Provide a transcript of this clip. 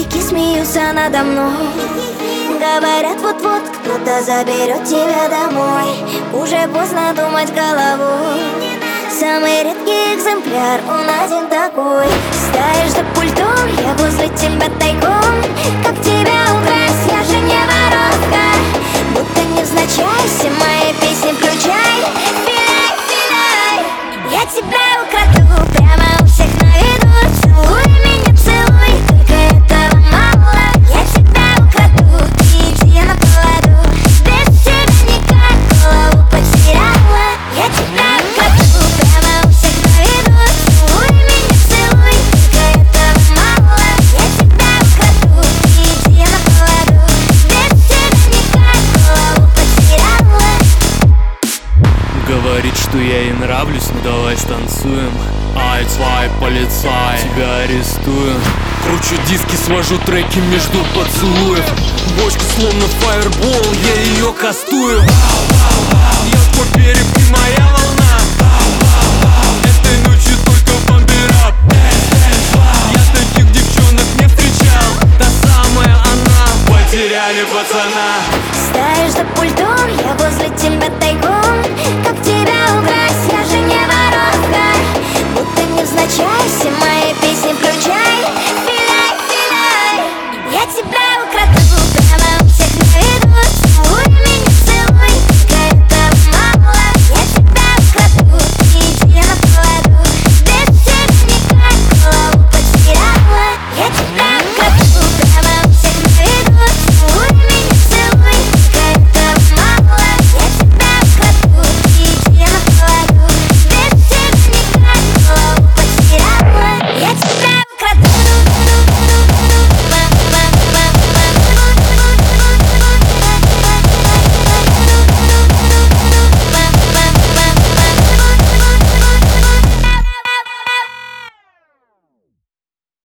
Мальчики смеются надо мной, говорят, вот-вот кто-то заберет тебя домой. Уже поздно думать головой, самый редкий экземпляр, он один такой. Стоишь за пультом, я возле тебя тайком. Как тебя украсть, я же не воровка. Будто невзначай, все мои песни включай. Филяй, филяй, я тебя украду прямо у всех на виду. Целуй меня, целуй, только этого мало. Я тебя украду, иди на поводу. Без тебя никак, голову потеряла. Я тебя украду прямо у всех на виду. Целуй меня, целуй, только этого мало. Я тебя украду, иди на поводу. Без тебя никак, голову потеряла. Говорит, что я ей нравлюсь, ну давай станцуем. Ай, твой полицай, тебя арестую. Кручу диски, свожу треки между поцелуев. Бочка словно фаербол, я ее кастую. Я